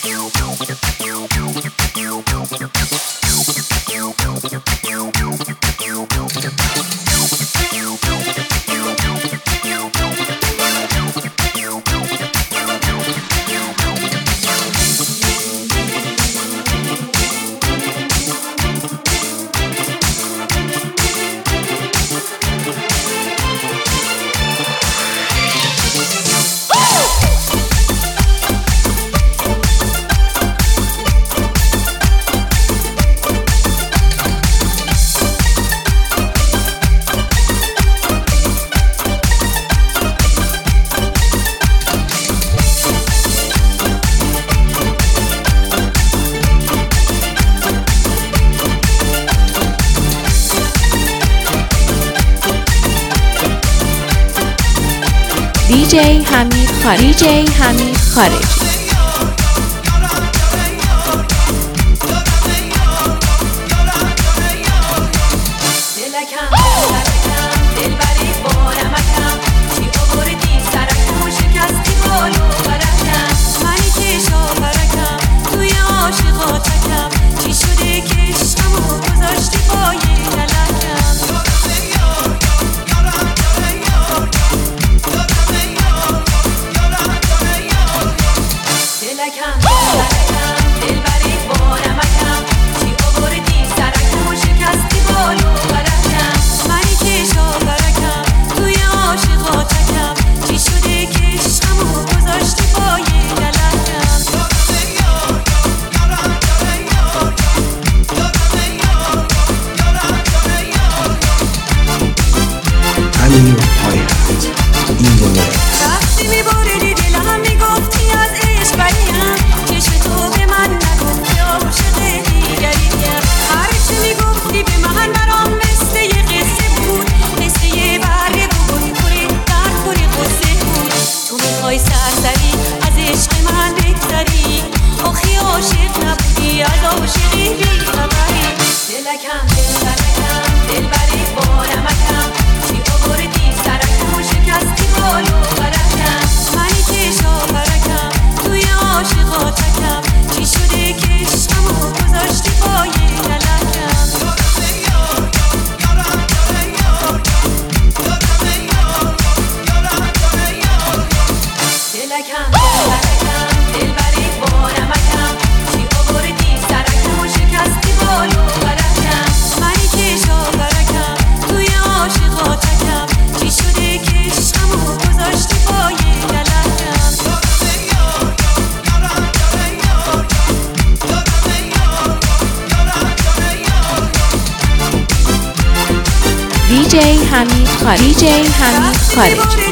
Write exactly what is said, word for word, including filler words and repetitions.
دیجی حمید خارجی دیجی حمید خارجی وقتی میبریدی دلم میگفتی از عشق بریم چشم تو به من نگفتی عاشق دیگریم هرچی میگفتی به من برام مثل یه قصه بود مثل یه بره بود پوری در پوری قصه بود تو میخوای سرسری از عشق من بگذری آخی عاشق نبودی از عاشقی بیخبری دلکم دلبرکم دلبری بانمکم چی آوردی سرکم و شکستی بالو برکم منی که شاپرکم توی عاشقاتکم چی شده که عشقمو گذاشتی پای کلکم دلکم دلبرکم دلبری بانمکم چی آوردی سرکم و شکستی بالو برکم منی که شاپرکم توی عاشقاتکم چی شده که عشقمو گذاشتی پای کلکم دیجی حمید خارجی دیجی حمید خارجی